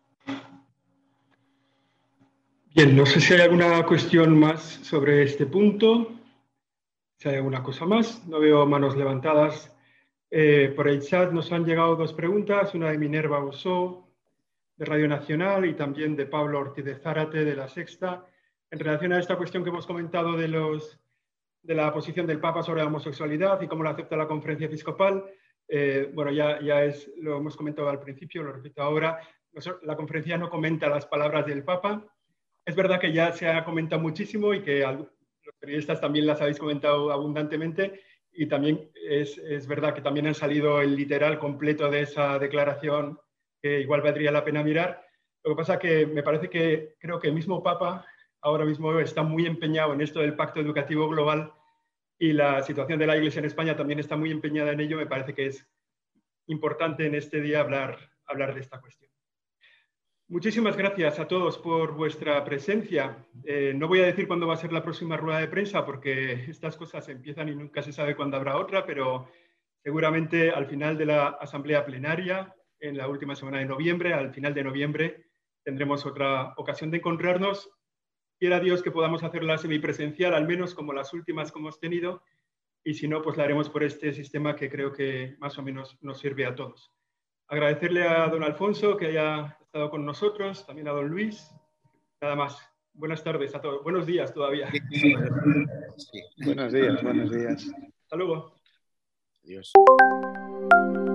Bien, no sé si hay alguna cuestión más sobre este punto, si hay alguna cosa más. No veo manos levantadas. Eh, por el chat nos han llegado dos preguntas, una de Minerva Ossó, de Radio Nacional, y también de Pablo Ortiz de Zárate, de La Sexta, en relación a esta cuestión que hemos comentado de, los, de la posición del Papa sobre la homosexualidad y cómo la acepta la Conferencia Episcopal. Eh, bueno, ya, ya es, lo hemos comentado al principio, lo repito ahora. La conferencia no comenta las palabras del Papa. Es verdad que ya se ha comentado muchísimo y que los periodistas también las habéis comentado abundantemente, y también es, es verdad que también han salido el literal completo de esa declaración, que igual valdría la pena mirar. Lo que pasa es que me parece que creo que el mismo Papa ahora mismo está muy empeñado en esto del Pacto Educativo Global, y la situación de la Iglesia en España también está muy empeñada en ello. Me parece que es importante en este día hablar, hablar de esta cuestión. Muchísimas gracias a todos por vuestra presencia. Eh, no voy a decir cuándo va a ser la próxima rueda de prensa, porque estas cosas empiezan y nunca se sabe cuándo habrá otra, pero seguramente al final de la asamblea plenaria, en la última semana de noviembre, al final de noviembre, tendremos otra ocasión de encontrarnos. Quiera Dios que podamos hacerla semipresencial, al menos como las últimas que hemos tenido, y si no, pues la haremos por este sistema que creo que más o menos nos sirve a todos. Agradecerle a don Alfonso que haya estado con nosotros, también a don Luis. Nada más. Buenas tardes a todos. Buenos días todavía. Sí. Buenos días, buenos días. Hasta luego. Adiós.